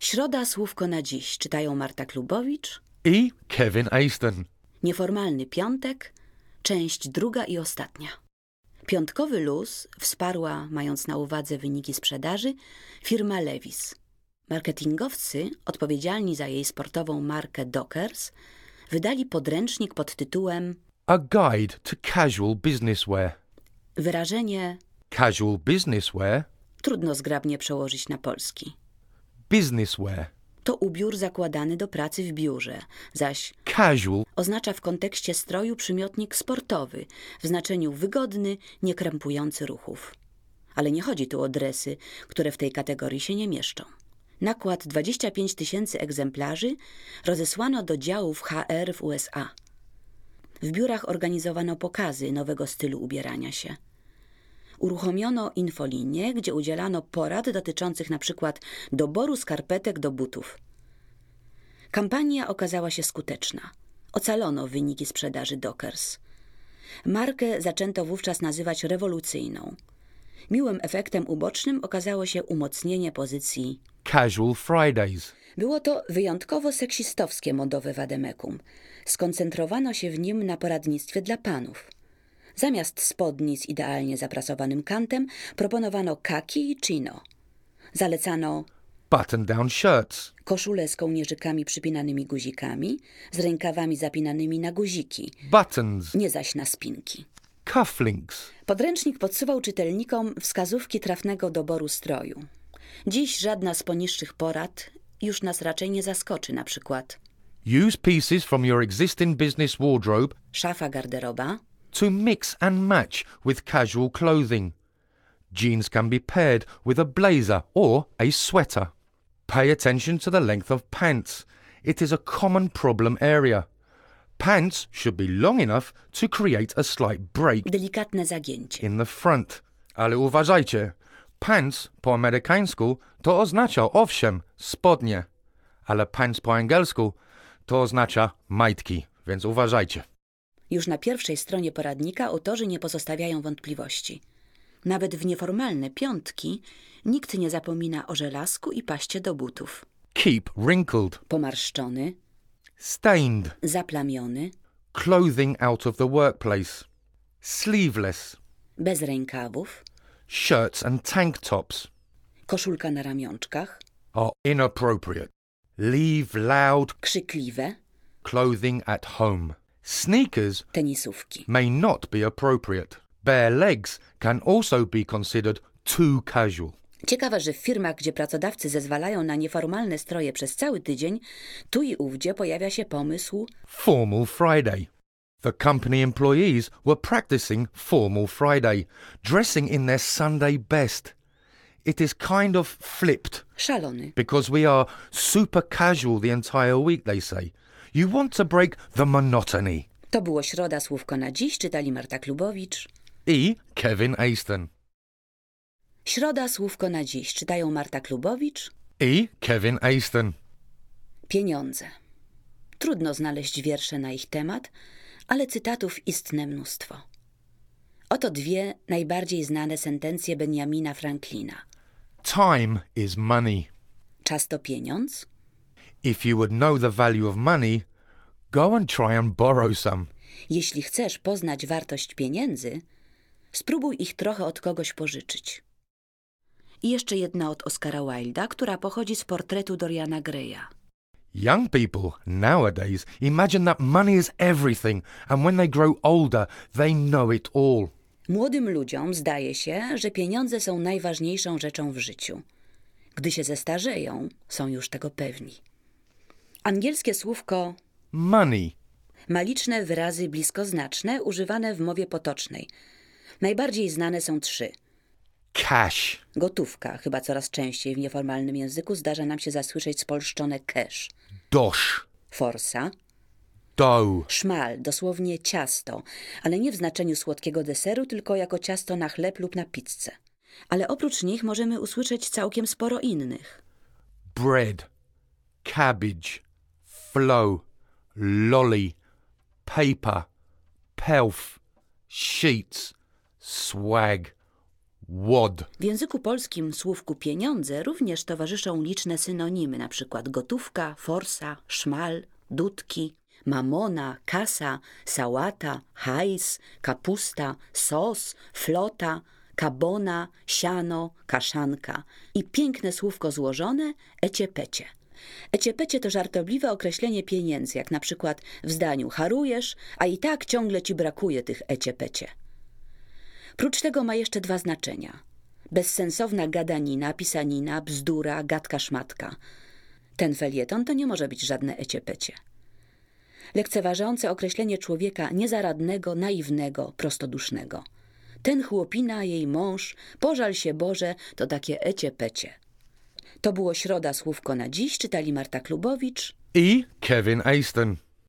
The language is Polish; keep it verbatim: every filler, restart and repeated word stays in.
Środa słówko na dziś czytają Marta Klubowicz i Kevin Aston. Nieformalny piątek, część druga i ostatnia. Piątkowy luz wsparła, mając na uwadze wyniki sprzedaży, firma Levi's. Marketingowcy, odpowiedzialni za jej sportową markę Dockers, wydali podręcznik pod tytułem A Guide to Casual Businesswear. Wyrażenie Casual businesswear, trudno zgrabnie przełożyć na polski. businesswear. To ubiór zakładany do pracy w biurze, zaś Casual oznacza w kontekście stroju przymiotnik sportowy, w znaczeniu wygodny, nie krępujący ruchów. Ale nie chodzi tu o dresy, które w tej kategorii się nie mieszczą. Nakład dwadzieścia pięć tysięcy egzemplarzy rozesłano do działów H R w U S A. W biurach organizowano pokazy nowego stylu ubierania się. Uruchomiono infolinię, gdzie udzielano porad dotyczących na przykład doboru skarpetek do butów. Kampania okazała się skuteczna. Ocalono wyniki sprzedaży Dockers. Markę zaczęto wówczas nazywać rewolucyjną. Miłym efektem ubocznym okazało się umocnienie pozycji Casual Fridays. Było to wyjątkowo seksistowskie modowe wademekum. Skoncentrowano się w nim na poradnictwie dla panów. Zamiast spodni z idealnie zaprasowanym kantem proponowano kaki i chino. Zalecano Button-down shirts. koszule z kołnierzykami przypinanymi guzikami, z rękawami zapinanymi na guziki, Buttons. nie zaś na spinki. Cufflinks. Podręcznik podsuwał czytelnikom wskazówki trafnego doboru stroju. Dziś żadna z poniższych porad już nas raczej nie zaskoczy, na przykład Use pieces from your existing business wardrobe szafa garderoba, to mix and match with casual clothing. Jeans can be paired with a blazer or a sweater. Pay attention to the length of pants. It is a common problem area. Pants should be long enough to create a slight break delikatne zagięcie. in the front. Ale uważajcie, pants po amerykańsku to oznacza owszem spodnie, ale pants po angielsku to oznacza majtki, więc uważajcie. Już na pierwszej stronie poradnika autorzy nie pozostawiają wątpliwości. Nawet w nieformalne piątki nikt nie zapomina o żelazku i paście do butów. Keep wrinkled, Pomarszczony, stained, zaplamiony, clothing out of the workplace, sleeveless, bez rękawów, shirts and tank tops koszulka na ramionczkach, are inappropriate. Leave loud krzykliwe, clothing at home. Sneakers tenisówki. may not be appropriate. Bare legs can also be considered too casual. Ciekawe, że w firmach, gdzie pracodawcy zezwalają na nieformalne stroje przez cały tydzień, tu i ówdzie pojawia się pomysł Formal Friday. The company employees were practicing Formal Friday, dressing in their Sunday best. It is kind of flipped szalony. because we are super casual the entire week, they say. You want to break the monotony. To było Środa słówko na dziś, czytali Marta Klubowicz i Kevin Aston. Środa słówko na dziś, czytają Marta Klubowicz i Kevin Aston. Pieniądze. Trudno znaleźć wiersze na ich temat, ale cytatów istne mnóstwo. Oto dwie najbardziej znane sentencje Benjamina Franklina. Time is money. Czas to pieniądz. If you would know the value of money, go and try and borrow some. Jeśli chcesz poznać wartość pieniędzy, spróbuj ich trochę od kogoś pożyczyć. I jeszcze jedna od Oscara Wilda, która pochodzi z portretu Doriana Greya. Young people nowadays imagine that money is everything, and when they grow older, they know it all. Młodym ludziom zdaje się, że pieniądze są najważniejszą rzeczą w życiu. Gdy się zestarzeją, są już tego pewni. Angielskie słówko Money. ma liczne wyrazy bliskoznaczne używane w mowie potocznej. Najbardziej znane są trzy. Cash. Gotówka, chyba coraz częściej w nieformalnym języku zdarza nam się zasłyszeć spolszczone cash. Dosh. Forsa. Dough. Szmal, dosłownie ciasto, ale nie w znaczeniu słodkiego deseru, tylko jako ciasto na chleb lub na pizzę. Ale oprócz nich możemy usłyszeć całkiem sporo innych. Bread. Cabbage. Flow. Lolly. Paper. Pelf. Sheets. Swag. wad. W języku polskim słówku pieniądze również towarzyszą liczne synonimy, np. gotówka, forsa, szmal, dudki, mamona, kasa, sałata, hajs, kapusta, sos, flota, kabona, siano, kaszanka i piękne słówko złożone eciepecie. Eciepecie to żartobliwe określenie pieniędzy, jak na przykład w zdaniu harujesz, a i tak ciągle ci brakuje tych eciepecie. Prócz tego ma jeszcze dwa znaczenia. Bezsensowna gadanina, pisanina, bzdura, gadka szmatka. Ten felieton to nie może być żadne eciepecie. Lekceważące określenie człowieka niezaradnego, naiwnego, prostodusznego. Ten chłopina, jej mąż, pożal się Boże, to takie eciepecie. To było Środa Słówko na dziś, czytali Marta Klubowicz I Kevin Aston.